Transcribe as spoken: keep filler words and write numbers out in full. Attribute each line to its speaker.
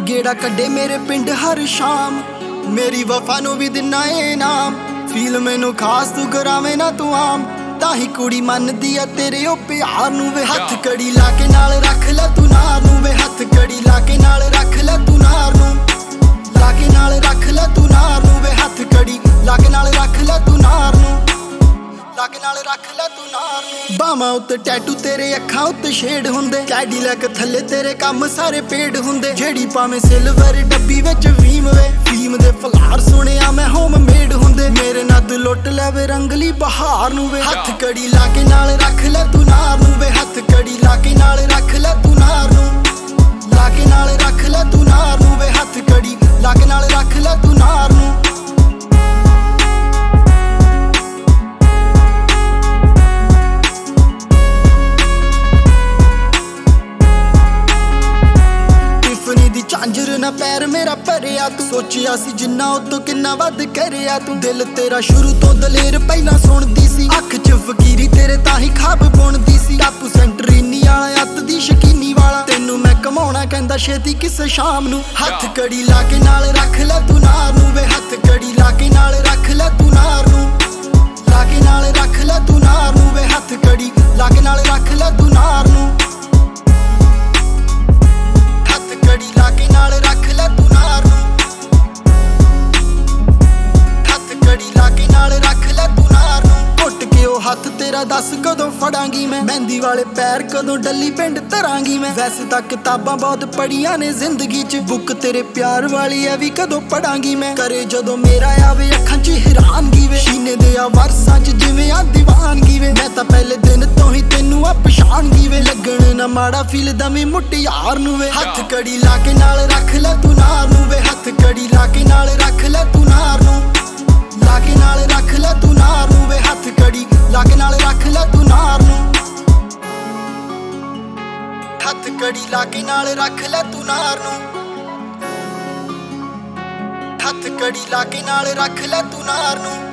Speaker 1: गेड़ा कड्डे मेरे पिंड हर शाम, मेरी वफा नूं भी दिना इनाम। फील मैनू खास तू करावे ना तू आम, ताही कुड़ी मनदी आ तेरे ओ प्यार नूं वे। हथ कड़ी ला के नाल रख ले तू नार नूं वे, हथ कड़ी ला के नाल रख ले तू नार नूं, ला के नाल रख ले तू नार नूं वे। हथ कड़ी ला के नाल रख ले तू नार नूं, ला के नाल रख ले तू नार नूं। बावां उत्ते टैटू तेरे अखां उत्ते शेड हुंदे, कैडीलैक थल्ले तेरे कम सारे पेड हुंदे। जेड़ी भावें सिल्वर डब्बी विच वीम वे, फीम दे फलार सुणिया मैं होम मेड हुंदे। मेरे नद लुट लैवे रंगली बहार नूं वे, हथ कड़ी ला के नाल रख ले तू नार नूं वे। हथ कड़ी ला के नाल रख ले तू नार नूं, ला के नाल रख ले तू नार नूं वे। हथ कड़ी ला के नाल रख ले तू नार नूं। झांजर ना पैर मेरा भरिया तू, सोचिया सी जिन्ना उतों किन्ना वध करिया तू। दिल तेरा शुरू तो दलेर पहला सुनदी सी, अख च फकीरी तेरे ताही खाब बुनदी सी। टापू सेंटरीनी वाला अत दी शकीनी वाला, तेनू मैं कमाउणा कहंदा छेती किस शाम नूं। हथ कड़ी ला के नाल रख ले तू नार नूं वे, हथ कड़ी ला के नाल रख ले तू नार नूं, ला के नाल रख ले तू नार नूं वे। हथ कड़ी ला के नाल रख ले तू नार नूं, कड़ी ला के नाल रख ले तू नार नूं, हथ कड़ी ला के नाल रख ले तू नार नूं। घुट के ओ हथ तेरा दस कदों फड़ांगी मैं, मेहंदी वाले पैर कदों डली पिंड धरांगी मैं। वैसे तां किताबां बहुत पढ़ियां ने जिंदगी च, बुक तेरे प्यार वाली है भी कदों पढ़ांगी मैं। करे जदों मेरा आवे अखां च हैरानगी वे, सीने दे आ वरसां च जिवें आ दीवानगी वे। मैं तां पहले दिन तो ही तैनू आ पछाणगी वे, लगण ना माड़ा फील दमी मुटियार नूं वे। हथ कड़ी ला के नाल रख ले तू नार नूं वे, हथ कड़ी ला के नाल रख ले तू नार नूं, ला के नाल रख ले तू नार नूं वे। हथ कड़ी ला के नाल रख ले तू नार नूं, हथ कड़ी ला के नाल रख ले तू नार नूं, हथ कड़ी ला के नाल रख ले तू नार नूं।